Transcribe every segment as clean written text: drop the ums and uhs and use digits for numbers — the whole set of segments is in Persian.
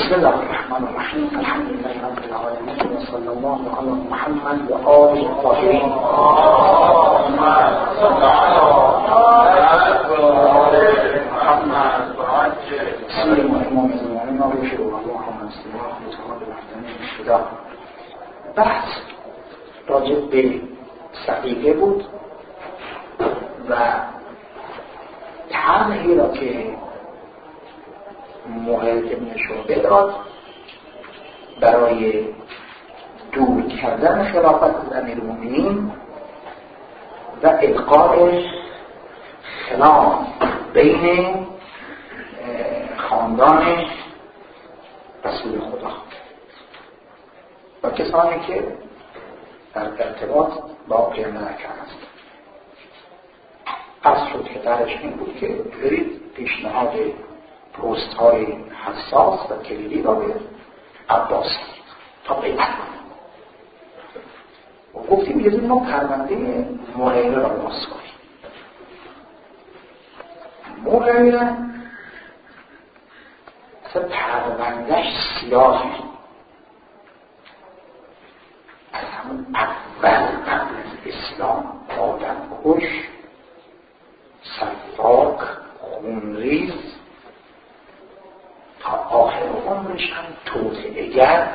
بسم الله الرحمن الرحیم. الحمد لله رب العالمین و صلی الله علی محمد و آله الطاهرین. سیر امام زمانه نابش و محمد صلی الله علیه و سلم. بحث راجع به صحیفه بود و طرحی را که موقعیت ابن شعبه داد برای دور کردن خلافت از امیرالمومنین و القاء خلاف بین خاندان رسول خدا و کسانی که در ارتباط با پیامبر اکرم هستند. پس شد که درش این بود که برید پیشنهاد پست های حساس و کلیدی را به عباس تا بیعت کنیم و گفتیم یه ما پرونده مغیره را باز کنیم. مغیره اصلا پروندهش سیاهی از همون اول قبل از اسلام آدم کش، سفاک، خونریز، تا آخر عمرش هم توطئه‌گر،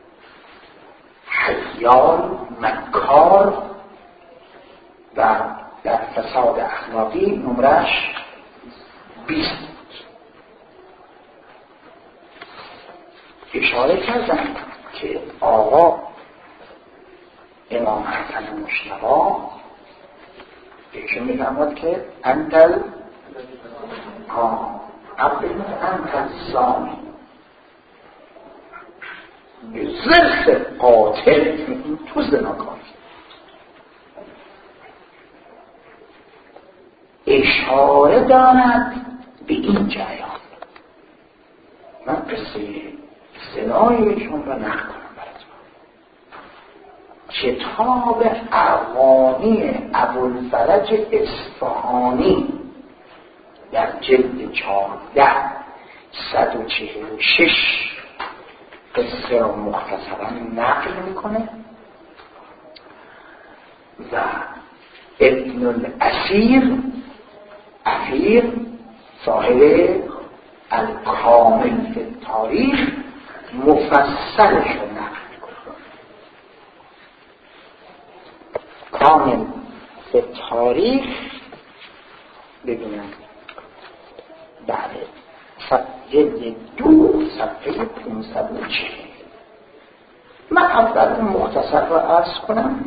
حیال، مکار و در فساد اخلاقی نمرش 20 بود. اشاره کردن که آقا امام حسن مجتبی ایشون میفرماد که انتل عبدالله انتل سامی زرس قاتل تو زناکاری. اشاره دارد به این جریان. من قصه زنایشون رو نقل کنم براتون. کتاب اغانی ابوالفرج اصفهانی در جلد 14 146 قصه را مختصرا نقل میکنه و ابن الاسیر صاحب الکامل فی التاریخ مفصلش رو نقل میکنه. کامل فی التاریخ ببینم بله جلد 2 صفحه 540. من اول اون مختصر را عرض کنم.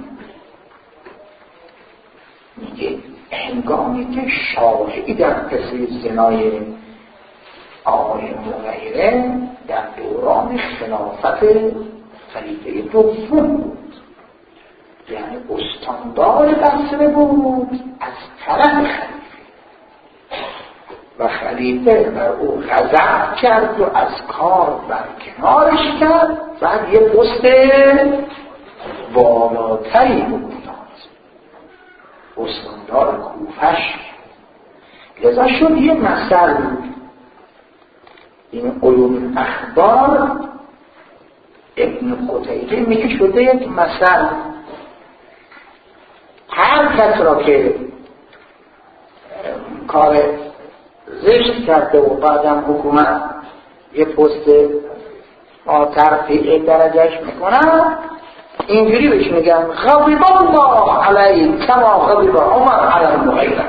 میگه هنگامی که شاهدی در قصه زنای آقای مغیره در دوران خلافت خلیفه دوم بود، یعنی استاندار بصره بود از طرف خلیفه و خلیفه بر او غضب کرد و از کار برکنارش کرد و یه پست بالاتری بود استاندار کوفش. لذا شد یه مثل این علوم اخبار ابن قتیبه میگه شده یک مثل. هر کس را که کار زشت کرده و بعدم حکومت یه پست ترفیع درجهش میکنن، اینجوری بهش میگن غضب الله علیه کما غضب عمر علی المغیره.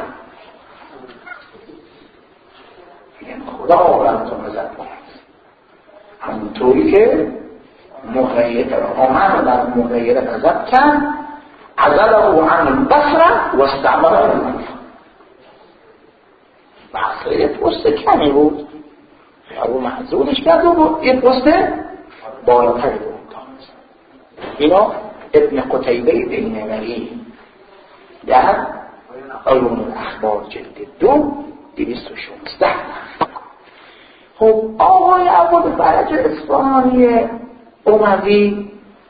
میگن خدا بر تو غضب کنه همونطوری که عمر بر مغیره غضب کرد، عزله عن البصره و استعمله الکوفه. بصره یه پست کمی بود، او محضورش کرد و یه پست بالاتری بود. اینا ابن قتیبه بینوری در علوم الاخبار جلد 2 216. خب آقای ابوالفرج اصفهانی اموی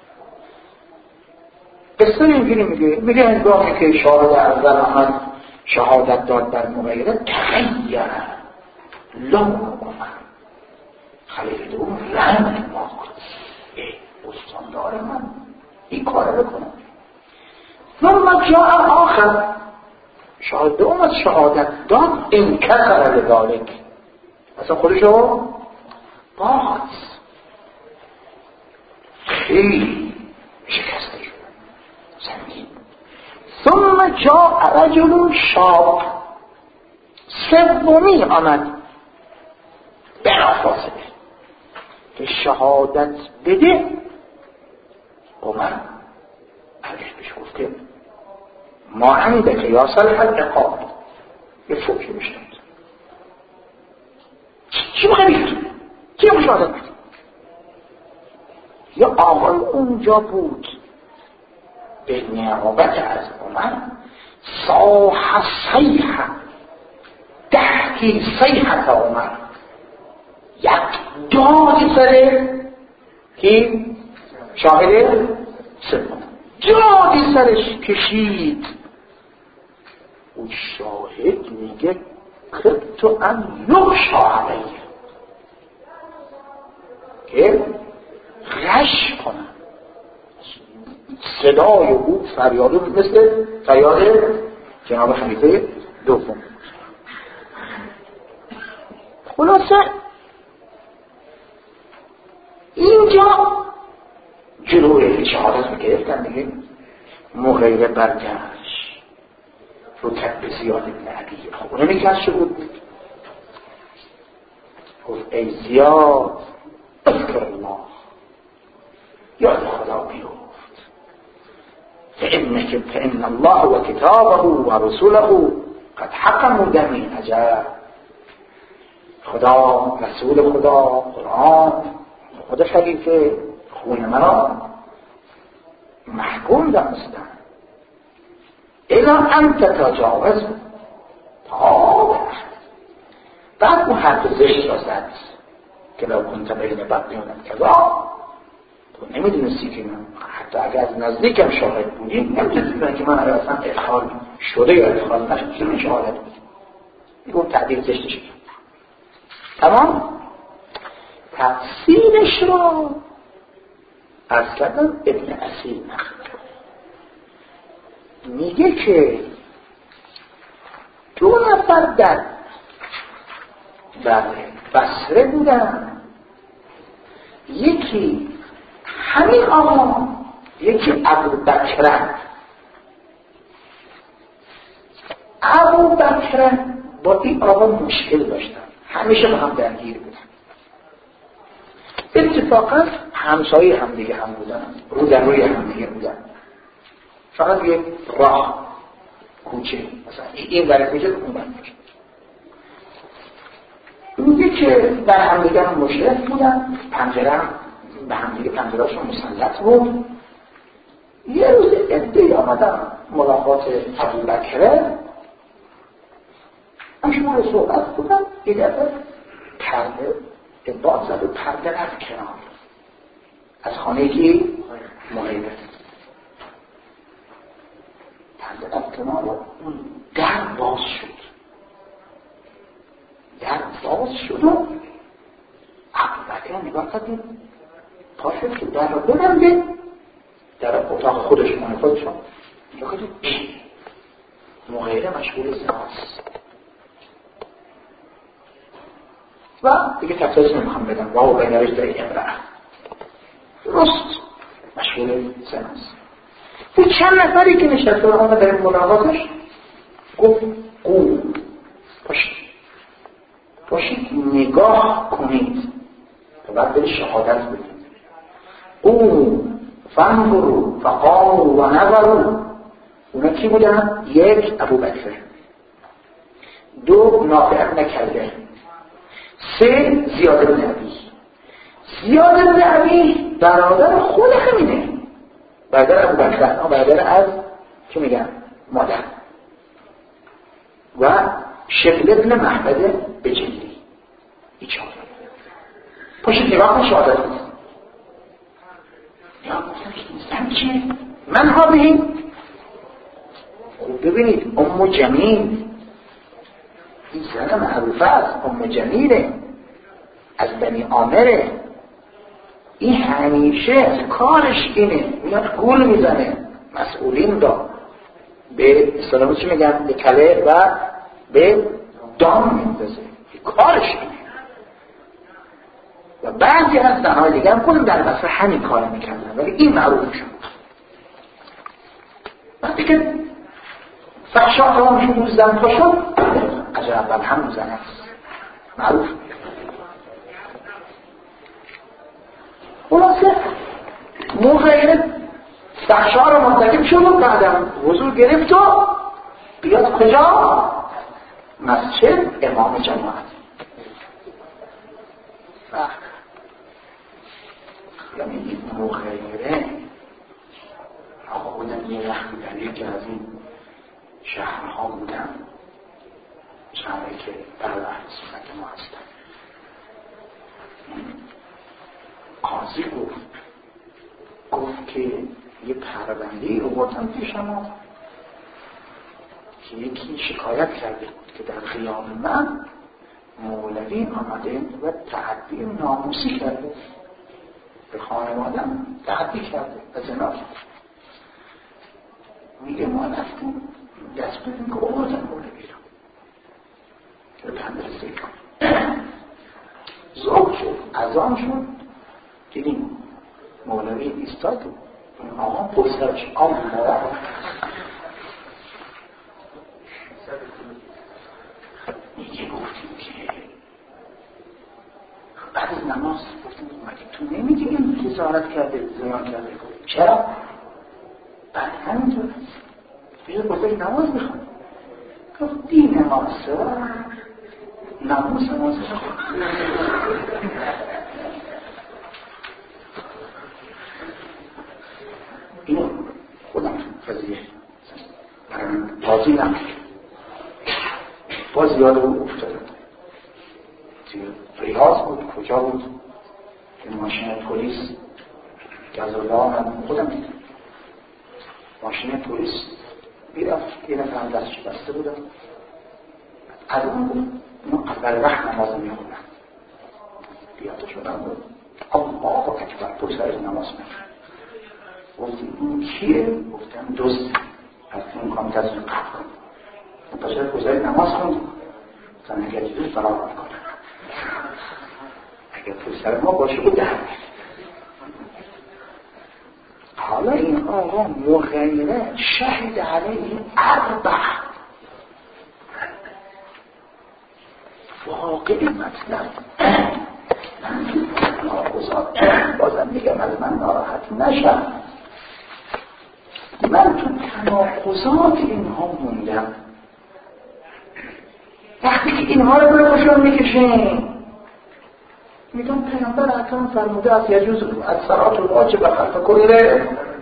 قصه اینجوری میگه هنگامی که شاهد اول آمد شهادت داد بر مغیره تغییر لون عمر، خلیفه دوم رحمت الله کنه استاندار من این کار بکنم. ثم جاء آخر شاهد دوم از شهادت داد انکسر لذالک اصلا خودشو باز خیلی شکسته شد زمین. ثم جاء رجل شاب سومی آمد بلافاصله که شهادت بده. عمر علیش بهش گفته ما عندك یا صالح العقاب یه فوکی میشند چی بخواه چی رو شهادت بده؟ یا آقای اونجا بود به نیابت از عمر صاح صیحه تحکی صیحت عمر یک دادی سره که شاهد سوم دادی سرش کشید. اون شاهد میگه کتو ان یخشا علیه که غش کنم. صدای او فریاده مثل فریاد جناب خلیفه دوم. خلاصه اینجا جلوی شهادت رو گرفتن دیگه. مغیره برگشت رو کتب زیاد ابن عبی خب اونه میکرد شروع بود گفت ای زیاد اذکر الله یاد خدا بیفت فإن الله و کتابه و رسوله قد حکموا دمی عجب. خدا رسول خدا قرآن خود خلیفه خون مرا محکوم دانستن. اذا انت تجاوز تا بعد اون حرف زشت را زد که لو کنت بین بدنونت کذا تو نمیدونستی که من حتی اگر از نزدیکم شاهد بودیم نمیدونستی که من اصلا ادخال شده یا ادخال نشده چون شهادت بود. میگم تعدیل زشتش کرد. تمام تفسیرش را از کردم ابن اصیل نقل میگه که دو نفر در بصره بودن، یکی همین آقا یکی ابوبکر. ابوبکر با این آقا مشکل داشتن، همیشه با هم درگیر بودن. اتفاقا همسایه هم دیگه هم بودن، رو در روی هم دیگه بودن. فقط یک راه کوچه مثلا این برای کوچه اون برای کوچه. میگه که در هم دیگه هم مشرف بودن، پنجره هم به هم دیگه پنجرهاشون مسلط بود. یه روز عده‌ای آمدن ملاقات ابوبکر، همشون رو صحبت بودن. یه دفعه پرده باز زد و پرده رفت کنار از خانه که مغیره پرده رفت کنار و اون در باز شد و ابوبکر نگاه کردیم پا شد که در رو ببنده، در اتاق خودشون نگاه کردیم مغیره مشغول زناست و دیگه تفسیرش نمیخوام بدم واو بنویش در امرأه درست مشغول زناست. اون چند نفری که نشسته آمد در ملاقاتش گفت قوم پاشید نگاه کنید تا بعد بری شهادت بدید. قوم فانظروا فقاموا و نظروا. اونا کی بودن؟ یک ابوبکر، دو نافع بن کلبه، سه زیاد بن عبی. زیاد بن عبی برادر خود همینه، برادر ابوبکر، برادر از چی میگن مادر، و شبل ابن محمد بجلی. ایچان پاشید نگاه کن شهادت بود. یا گفتم چه من ها بهیم. خوب ببینید ام جمیل این زن معروفه است، ام جمیله از بنی عامره، این همیشه کارش اینه، میاد گول میزنه مسئولین را، به اصطلاح چی میگن، به کله و به دام میندازه. کارش اینه. و بعضی از زنهای دیگه هم خودم در اصل همین کار میکردن، ولی این معروف شد. وقتی که فحشا تمام شد و زن تا شد، از اول همون زن هست معروف. خلاصه موقع فحشا رو مرتکب شد و بعدم حضور گرفت و بیاد کجا؟ مسجد امام جماعت. یعنی این مغیره آقا بودن یه وقتی در یکی از این شهرها بودن، شهرهایی که در اهل سنت ما هستن. قاضی گفت که یه پرونده‌ای رو بردن پیش ما که یکی شکایت کرده بود که در خیام من مولوی آمده و تعدی ناموسی کرده، به خانوادم تعدی کرده و زنا کرده. میگه ما رفتیم دست بدیم که آوردن مولوی رو که پنده رسید ظهر شد، اذان شد، دیدیم مولوی ایستاد، اون آقا پرسرش آمد. میگه گفتیم که بعد از نماز گفتیم مگه تو نمیگی این خسارت کرده، زیان کرده؟ چرا؟ بعد همینطور بیشتر گفته نماز میخواد. گفت دین ما سوا ناموس ما سوا. اینو خودم قضیه بازی نمیشه، باز یاد او افتادم ریاض بود، کجا بود که ماشین پلیس گزاله آمد، خودم دیدم ماشین پلیس میرفت، یه نفر هم دستش بسته بودم، از اون بود اون اول وقت نماز میخونم، بیاده شدم بود الله اکبر، پلیس های نماز میخونم. گفتیم این کیه؟ گفتم دوست از این کام دست رو قطع کن. پس پلیس های نماز خوند گفتم اگر دوست فرار میکنم، اگر پسر ما باشه بود در حالا این آقا مغیره شهید علیه اربع واقعی مطلب. بازم میگم از من ناراحت نشم، من تو تناقضات اینها موندم. وقتی که اینها رو برکشان میکشیم میگم پیامبر اکرم فرموده از یجوز از صلات الواجب خلف کل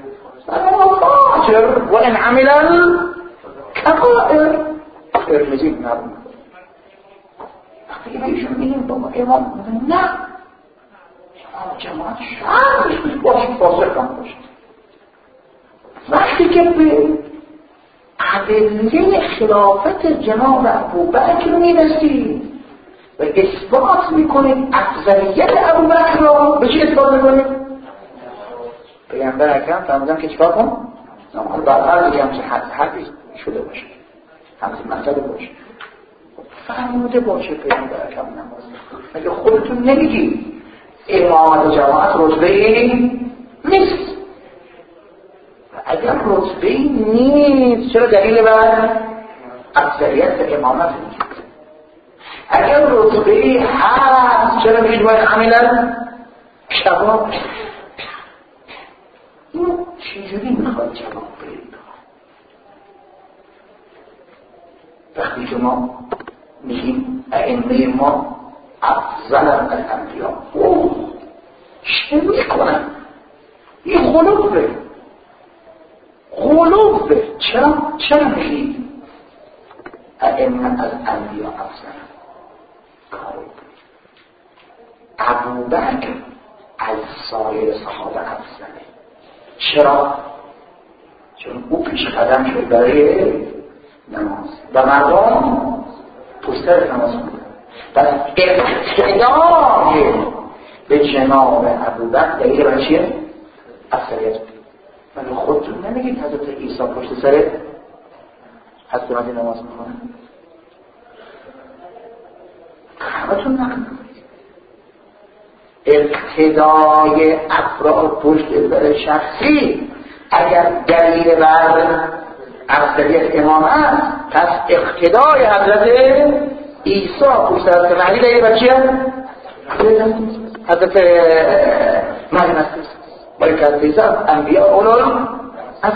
فاجر و ان عمل الكبائر ارمزی نرم. وقتی که ایشون میگیم بابا امام نه، امام جماعت شرمش باشه، فاسق هم باشه. وقتی که به ادله خلافت جناب ابوبکر میرسید و اثبات میکنید افضلیت ابوبکر را، به چی اثبات میکنید؟ پیامبر اکرم فرمودن که چیکار کن؟ نماز برقرار دیگه همچه حدی شده باشه، همچه مسئله باشه، فرموده باشه پیامبر اکرم نماز. اگه خودتون نمیگی امامت جماعت رتبه‌ای نیست، اگر رتبه‌ای نیست چرا دلیل بر افضلیت امامت نیست؟ اگر رتبه‌ای هست چرا میگید باید عملا شباب؟ این چجوری میخواد جواب برید؟ وقتی که ما میگیم ائمه ما افضل از انبیا، چه میکنن؟ این غلوبه. چرا میگید ائمه از انبیا افضل؟ ابوبکر از سایر صحابه افضله. چرا؟ چون او پیش قدم شد برای نماز و مردم پشتر نماز می‌کنند. پس اقتدای به جناب ابوبکر دلیل بر چیه؟ اکثریت. ولی خودتون نمیگید حضرت عیسی پشت سر حضرت مدین نماز میکنه؟ همتون نکنید. اقتدای افراد پشت سر شخصی اگر دلیل بر افضلیت امام است، پس اقتدای حضرت عیسی پشت سر مهدی دلیل بر چیه؟ حضرت مریم است. ولی که حضرت عیسی انبیاء اولاد است.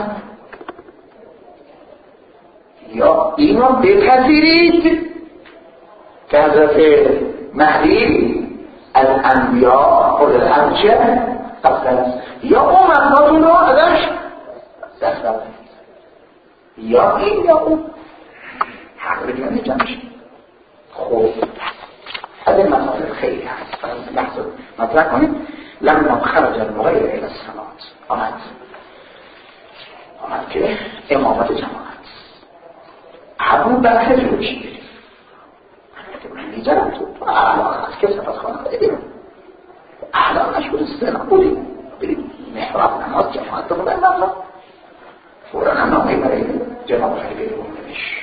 یا اینو بپذیرید که حضرت مهدی از انبیاء اولاد چه؟ افضل است. یا اون مطلبتون رو ازش دست بردارید. یا این یا اون حق بگیرن نجمش. خوب از این مسائل خیلی هست. لحظه مطرح کنید. لما خرج المغیر الى السماوات آمد که امامت جماعت همون بحث جلوش گرفت. من دیجرم تو اعلان از که سفت خانه خیلی اعلان نشود سنا بودیم بریم محراب نماز جماعت رو بودن نماز فورا هم نامه برای جناب خیلی بودنش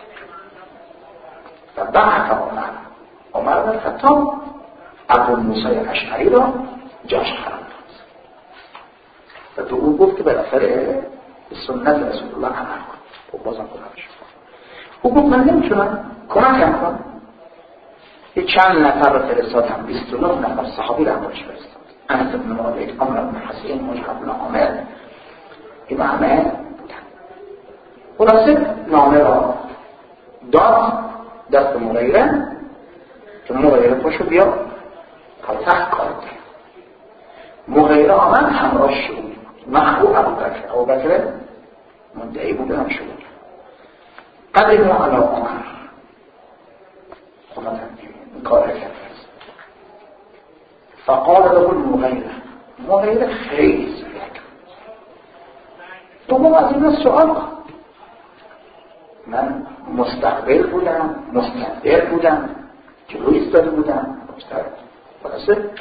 و بعد عمر بن خطاب ابو موسی اشعری را جاش قرار داد و به او گفت که بالاخره سنت رسول الله عمل کن و بازم کنمش. او گفت من نمیتونم کمکم کنم. یه چند نفر رو فرستادم 29 نفر صحابی رو همراهش فرستاد. انس بن مالک، عمرو بن حسین، مصعب بن عامر، این همه بودن. خلاصه نامه را داد دست مغیره که مغیره پاشو بیا پایتخت کار کرد. مغیره آمد همراه شد محبوب ابوبکر مدعی بوده هم شد. قدموا علی عمر خلاصه این کار کرد. فقال له المغیره خیلی سریع دوم از این سؤال کن. من مستقبل بودم مستقبل بودم جلوی ایستاده بودم خلاصه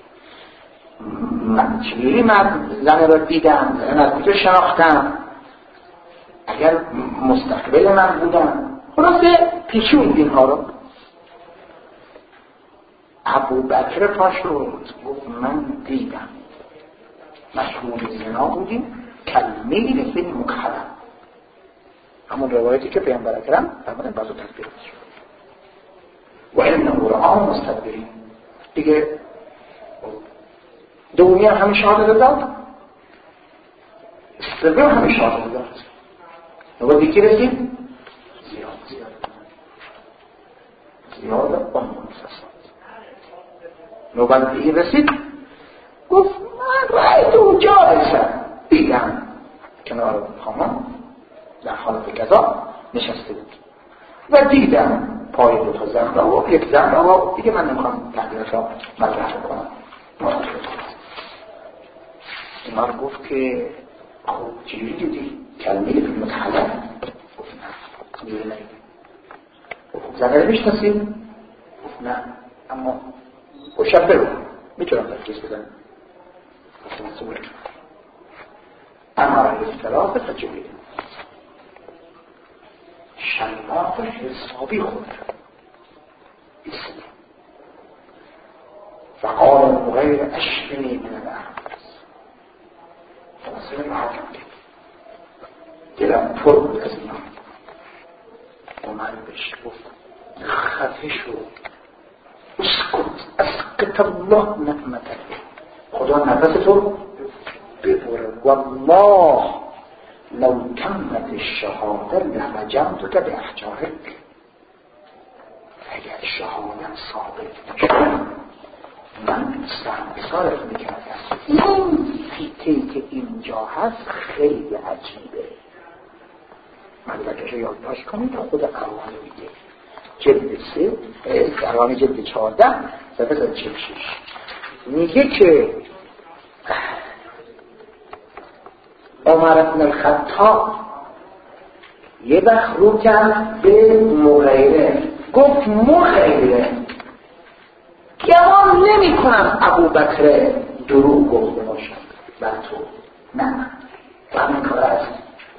من چجوری زن را دیدم زن از کجا شناختم اگر مستقبل من بودم خلاصه پیچون اینها رو. ابوبکر پاشد گفت من دیدم مشهور زنا بودیم کلمه فی مکحلم همون روایتی که پیامبر اکرم فرمودن بعضو تکبیر شد و انه رآه مستدبرین. دیگه دومی هم شهادت داد سوم هم شهادت داد. نوبت دیگه رسید زیاد با مفصل. نوبت دیگه رسید گفت من رأیتو جالسم دیدم کنار خانم در حالت کذا نشسته بود و دیدم پای دو تا زن را و یک زن را و دیگه من نمیخوام تقدیرش را مطرح کنم. عمر گفت که خب چجوری دیدی؟ کلمه فی متحلم؟ گفت نه چجوری ندیدی؟ گفت زنه رو میشناسید؟ گفت نه اما شب برو میتونم تفکیز بزنم. گفت مسئوله اما الافتراض فجوری شناخش حسابی خود فقال المغیر اشفنی من الارض فمسئله محاکم دلم پر بود از اینا. عمر بهش گفت خفه شو اسکت اسکت الله نعمتك خدا نفستو ببره والله لو تمت الشهاده لرجمتك باحجارك. اگر شهادت ثابت نشد من سرمسارت میکردم. این فیته که اینجا هست خیلی عجیبه. مدرکش رو یادداشت کنید تا خود قرآن میگه جلد 3 قرآن جلد 14 صفحه 46 میگه که عمر بن الخطاب یه وقت رو کرد به مغیره گفت مغیره گمان نمی کنم ابو بکر دروغ گفته باشد بر تو، نه تو همین کار هست.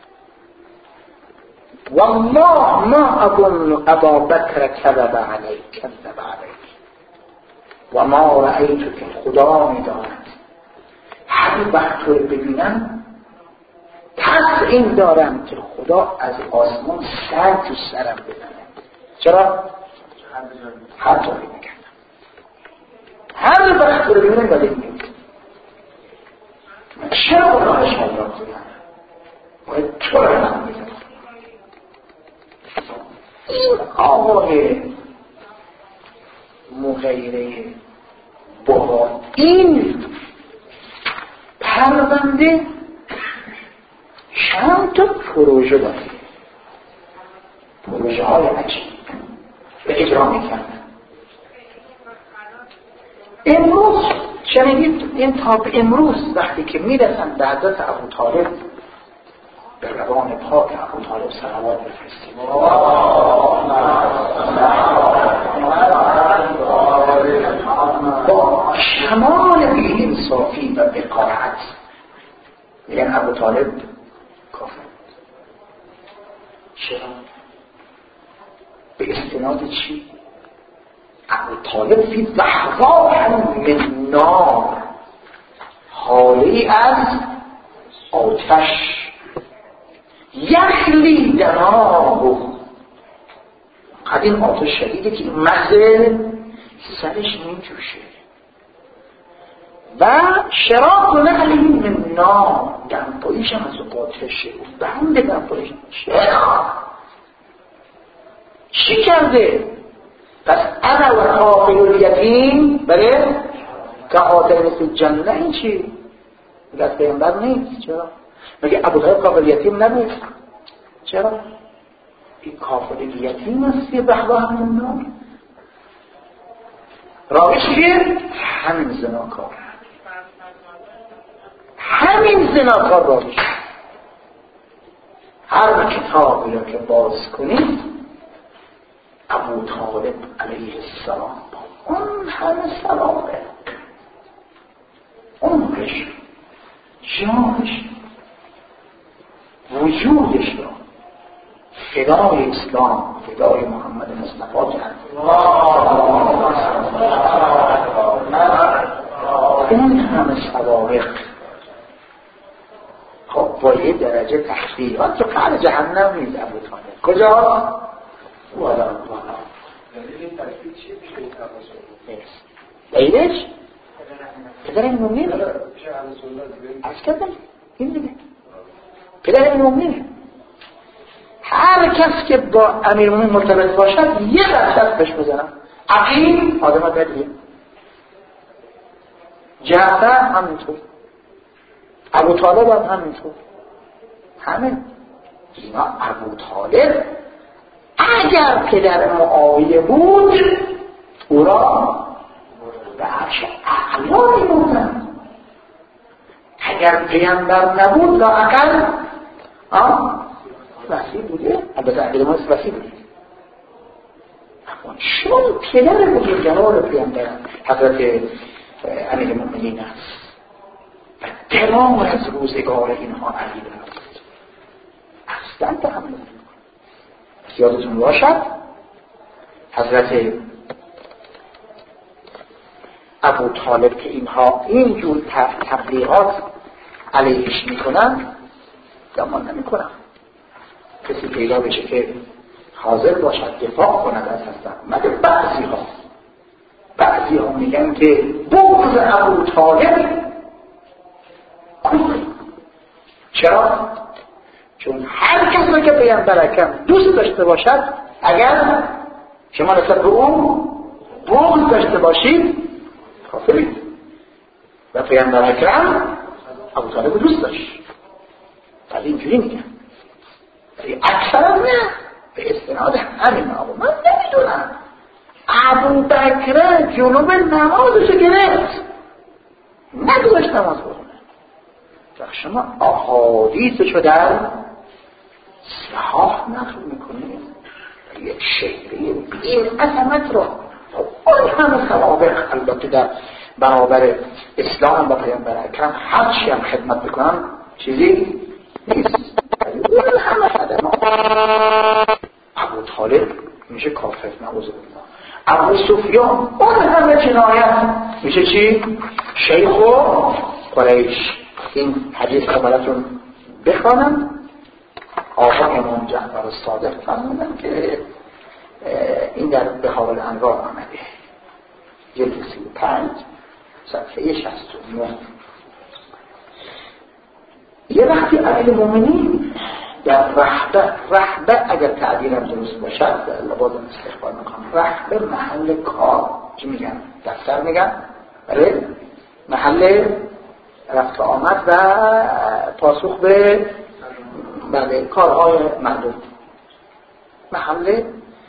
والله ما اظن ابا بکر کذب علیک و ما رأیت که خدا می‌داند هر وقت تو رو ببینم تسعین دارم که خدا از آسمان سر تو سرم بزنه. چرا؟ هر طوری میکردم هر وقت تو رو ببینم باید میگم چرا گناهش مدرم کنم باید تو رو هم بزنم. این آقای مغیره با این پرونده چند تا پروژه داره، پروژه های عجیب به اجرا میکنه. امروز شنیدید این تا امروز وقتی که میرسن به حضرت ابو طالب به روان پاک ابو طالب صلوات بفرستیم با کمال بی انصافی و بقاحت میگن ابو طالب کافر. چرا؟ به استناد چی؟ ابو طالب فی ضحضاء من نار، حالی از آتش یخلی دماغ. قدیم آتش شدیده که مزه سرش میجوشه و شراق نقلی من نار، دمپاییش هم از آتشه و بند دمپاییش چی کرده؟ پس انا و کافل الیتیم بله که آتین فی الجنه. این چی؟ دست پیغمبر نیست. چرا؟ مگه ابو طالب کافل الیتیم نبود؟ چرا؟ این کافل الیتیم است یه بحبه من نار. راویش که همین زناکار، همین زناکار راویش. هر کتابی را که باز کنید ابو طالب علیه السلام با اون همه سلامه، عمرش، جانش، وجودش را فدای اسلام، فدای محمد مصطفی کرد. اون همه سوابق خب با یه درجه تحصیلات تو قعر جهنم نیست. ابو طالب کجا؟ والا دلیل تحصیل چیه میشه این تفاصیل؟ دلیلش؟ پدر این مومنه از کردم این دیگه پدر این مومنه. هر کس که با امیر مومن مرتبط باشد یه دست بهش بزنم. عقیل آدم بدیه، جعفر همینطور، ابو طالب هم همینطور، همه اینا. ابو طالب اگر پدر معاویه بود او را به عرش اعلا می‌بردند. اگر پیامبر نبود لااقل وسیع بوده، البته اگر ما وسیع بوده، اما چون پدر بزرگوار پیامبر حضرت امیرالمؤمنین است و تمام از روزگار اینها علی است اصلا تحمل نمی‌کنه. یادتون باشد حضرت ابو طالب که اینها اینجور تبلیغات علیهش میکنن گمان نمیکنم کسی پیدا بشه که حاضر باشد دفاع کند از هستن. مگه بعضی ها میگن که بغض ابو طالب کفر. چرا؟ چون هر کسی که پیامبر اکرم دوست داشته باشد، اگر شما نسبت به اون بغض داشته باشید کافرید. و پیامبر اکرم ابو طالب دوست داشت، ولی اینجوری میگن، ولی اکثر نه به استناد همین آقا. من نمیدونم ابو بکر جنوب نمازشو گرفت نگذاشت نماز بخونه. شما احادیثشو در صحاح نقل میکنه یک شهری بین عظمت را اون همه سوابق البته در برابر اسلام و پیامبر اکرم هرچی هم خدمت بکنن چیزی نیست. اون همه خدمات ابو طالب میشه کافر، نعوذ بالله. ابو سفیان اون همه جنایت میشه چی؟ شیخ قریش. این حدیث رو براتون بخوانم. آقا امام جعفر الصادق فرمودن که این در بحار الانوار آمده، جلد 35 صفحه 69. یه وقتی امیرالمومنین در رهبه اگر تعبیرم درست باشد لبازم استخبار میکنم، رهبه محل کار چی میگن؟ دفتر میگن؟ بله، محل رفت آمد و پاسخ به بله کارهای مردم، محل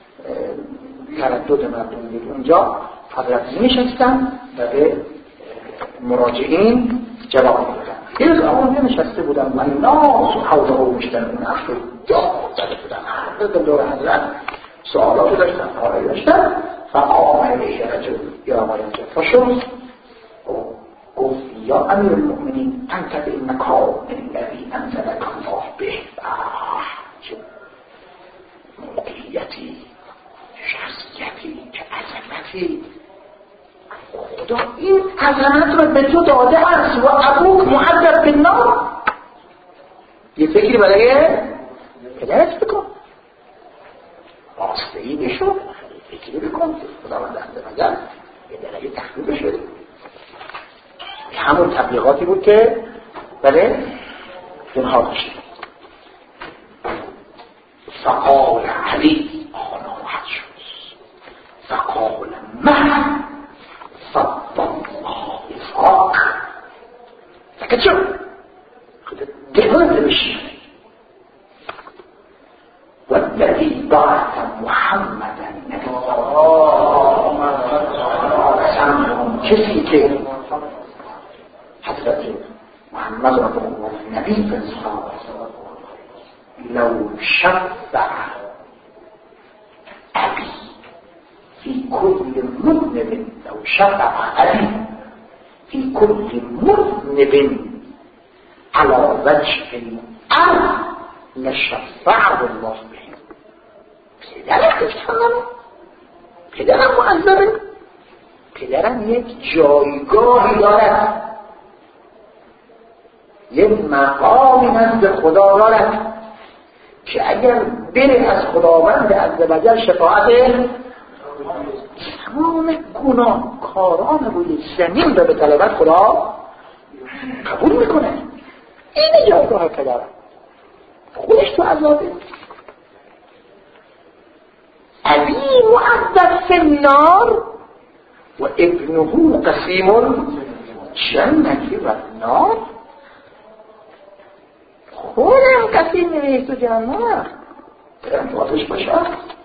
تردد مردم بود. اونجا حضرت نشستن و به مراجعین جواب میدادن. یه روز آنجا نشسته بودن و ناس و حوضه ها مشتن اخر جواب داده بودن، حضرت دور حضرت سوالاتی داشتن، آرایی داشتن. فقام الیه رجل یا آقایان فشرد گفت یا امیر المؤمنین انت به مکان الذی انزلک الله به. چه موقعیتی، شخصیتی، چه عظمتی. خدا این عظمت رو به تو داده است و ابوک معذب بالنار. یه فکری برای پدرت بکن، راسته‌ای بشو، فکری بکن خداوند عزوجل یه درجه تخفیف شده. همون تبلیغاتی بود که بله اونها داشتیم. فقال علی آناحت شد، فقال من صد الله فاق. فکر شو خود دهانت بشی والذی بعث محمدا کسی که حضرت محمد را به عنوان نبی فرستاد، لو شفع ابی فی کل مذنب، لو شفع ابی فی کل مذنب على وجه الارض لشفعه الله به. پدرم معذبه، پدرم یک جایگاهی دارد، یک مقامی نزد خدا دارد که اگر بره از خداوند عزوجل شفاعت تمام گناهکاران روی زمین رو به طلبت خدا قبول میکنه. این جایگاه پدرم، خودش تو عذابه. ابی معذب فی النار و ابنه قسیم جنتی و النار. خودم قسیم نمیشه تو جنت، برم تو آتش باشم.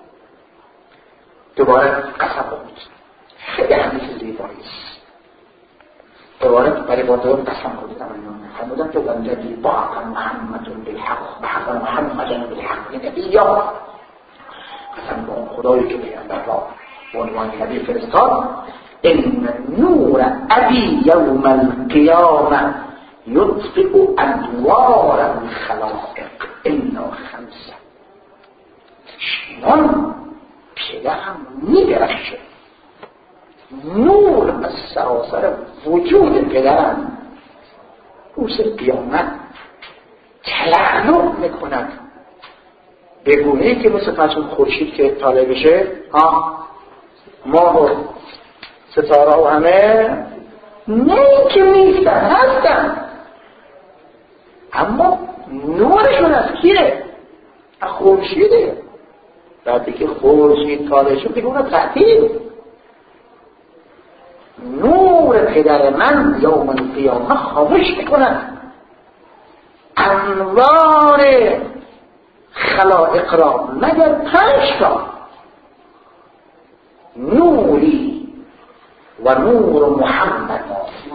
دوباره قسم بود، خیلی حدیث زیباییست. دوباره برای با دور قسم بود فرمودن که والذی بعث محمد بالحق، بعث محمدا بالحق نبیا. قسم با اون خدایی که پیغمبر را به عنوان نبی فرستاد. ان نور ابی یوم القیامه یطفئ انوار الخلائق الا خمسه. چنان پدرم میدرخشه، نور از سراسر وجود پدرم روز قیامت تلألؤ میکند به گونه‌ای که مثل پسون خورشید که طالع بشه ماه و ستاره و همه نه اینکه نیستن، هستن، اما نورشون از کیه؟ از خورشیده. بعدی که خورشید طالع شد دیگه اون تعطیل. نور پدر من یوم القیامه خاموش میکنن انوار خلائق را مگر 5 تا. نوری و نور محمد،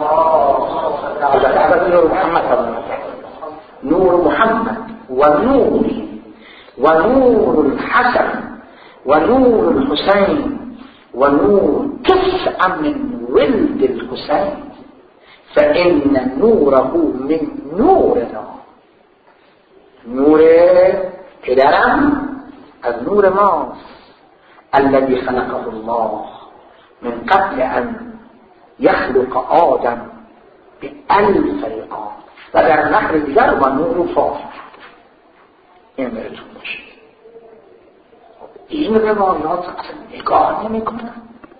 نور محمد و نوری و نور الحسن و نور الحسین و نور تسع من ولد الحسین فإن نوره من نورنا. نور پدرم از نور ماست. الذي خلقه الله من قبل ان يخلق آدم بألف رقام. و در نقل دیگر با نور فاضل. این براتون باشه. این روایات اصلا نگاه نمی کنن،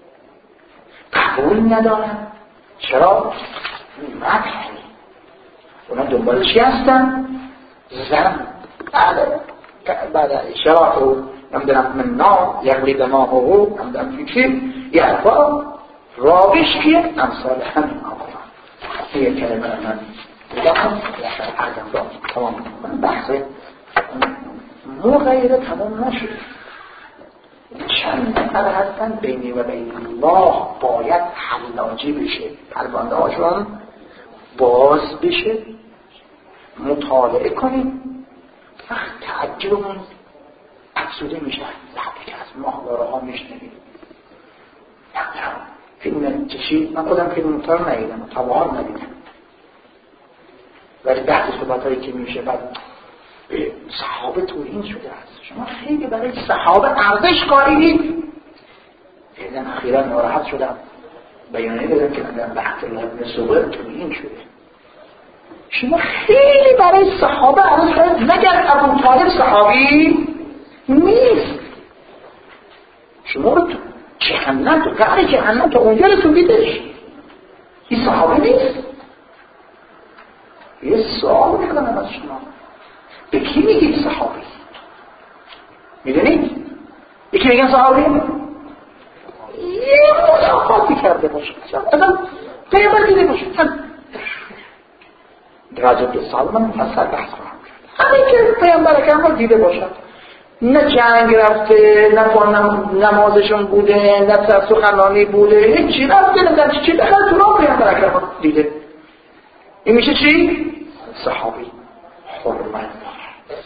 قبول ندارن. چرا؟ مدحی. اونا دنبال چی هستن؟ زن. بعد اشراق رو نمیدونم من نام یقلی دماغ رو نمیدونم فکری یه حرفا رابش که امثال همین آقا یه کلمه من بگم عرضم داد تمام بحث مغیره تمام نشد. چند نفر هستن بینی و بین الله باید حلاجی بشه، پرونده هاشون باز بشه، مطالعه کنیم. وقت تعجبمون افسوده میشه. لحظه از ماهواره ها میشنویم فیلم چشید. من خودم فیلم مطار ندیدم، طبعا ندیدم، ولی بعد صحبت هایی که میشه بعد به صحابه توهین شده است. شما خیلی برای صحابه ارزش قائلید. دیدم اخیرا ناراحت شدم بیانیه دادم که من بعد الله ابن زبیر توهین شده. شما خیلی برای صحابه ارزش قائلید. مگر ابو طالب صحابی نیست؟ شما رو تو جهنم، تو قعر جهنم تا اونجا رسوندیدش. این صحابه نیست؟ یه سوال میکنم از شما، به کی میگید صحابی؟ میدونید؟ به کی میگن صحابی؟ یه ملاقاتی کرده باشه، اصلا پیغمبر دیده باشه. راجع به سال من مفصل بحث کنم. همین که پیغمبر اکرم دیده باشد، نه جنگ رفته، نه نمازشون بوده، نه سخنرانی بوده، هیچی رفته، نه چی دخل تو راه پیغمبر اکرم دیده. این میشه چی؟ صحابی. حرمت دارد.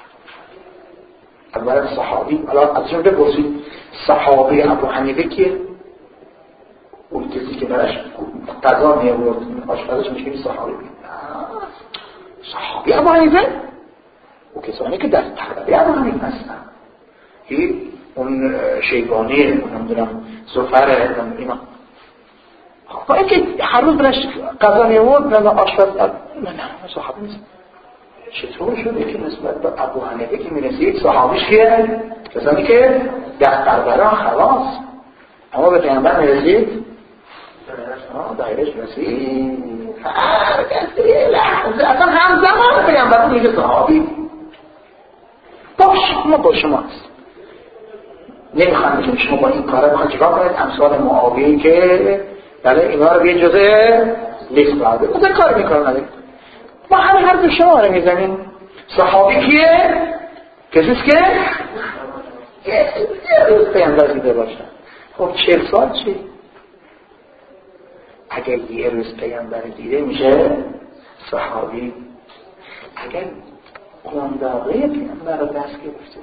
اولا صحابی، الان ازشون بپرسید صحابی ابو حنیفه کیه؟ اون کسی که براش قضا می‌آورد، آشپزش میشه صحابی. صحابی ابو حنیفه و کسانی که دست تقریبی ابو حنیفه هستن. اون شیبانی، نمیدونم زفر، اینا. با اینکه هر روز براش قضا می‌آورد، نه آشپز، نه صحابی نیست. چطور شده که نسبت به ابو حنیفه که میرسید صحابیش کیه؟ کسانی که دست بربران خلاص. اما به پیغمبر میرسید دایرش رسید هر کسی لحظه اصلا همزمان پیغمبر میگه صحابی. ما با شما هست. نمیخوام بگیم شما با این کاره بخواید چیکار کنید؟ امثال معاویه که بله اینا رو به جزء لیست برده مثلا کار میکنن. ما همه حرف شما رو میزنیم. صحابی کیه؟ کسیست که یه روز پیغمبر دیده باشن. خب 40 سال چی؟ اگر یه روز پیغمبر دیده میشه صحابی. اگر قنداقه پیغمبر رو دست گرفته،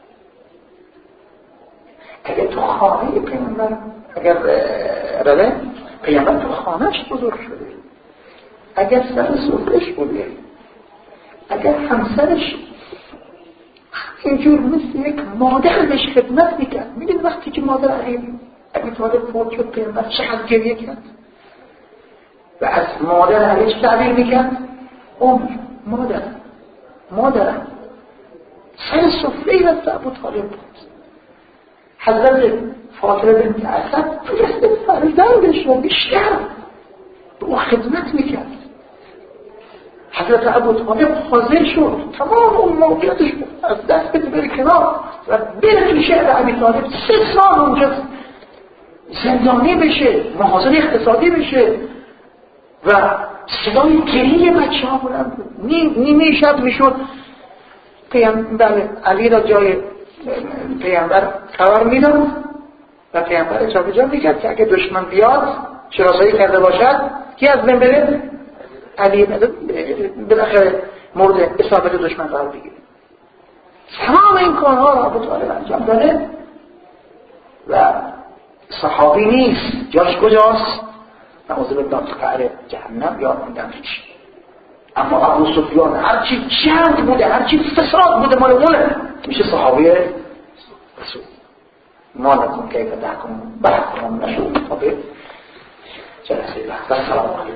اگر تو خانه پیغمبر، اگر پیغمبر تو خانهش بزرگ شده، اگر سر سفرش بوده، اگر همسرش اینجور مثل یک مادر بهش خدمت میکرد. میدونی وقتی که مادر علی طالب فوت شد پیغمبر چقدر گریه کرد و از مادر علیش تعبیر میکرد مادرم سر سفره وقت ابو طالب بود. حضرت فاطمه بنت اسد فرست فرزندش رو بیشتر به او خدمت میکرد. حضرت ابو طالب حاضر شد تمام اون موقعیتش از دست بده بره کنار و بره تو شهر علی طالب 3 سال اونجا زندانی بشه، محاصره اقتصادی بشه و صدای گریه بچه ها بلند بود. نیمه شب میشد پیغمبر علی را جای پیغمبر قرار میداد و پیغمبر اجازه جا میکرد که اگه دشمن بیاد شناسایی کرده باشد کی از بین بره؟ علی بالاخره مورد اصابت دشمن قرار بگیره. تمام این کارها را ابو طالب انجام داده و صحابی نیست. جاش کجاست؟ نعوذ بالله تو قعر جهنم یا موندن هیچ. اما ابو سفیان هرچی جنگ بوده، هرچی فساد بوده مال اونه، میشه صحابی رسول. ما نکن کیف تحکمون، بحث کنم نشون. جلسه بعد. السلام علیکم.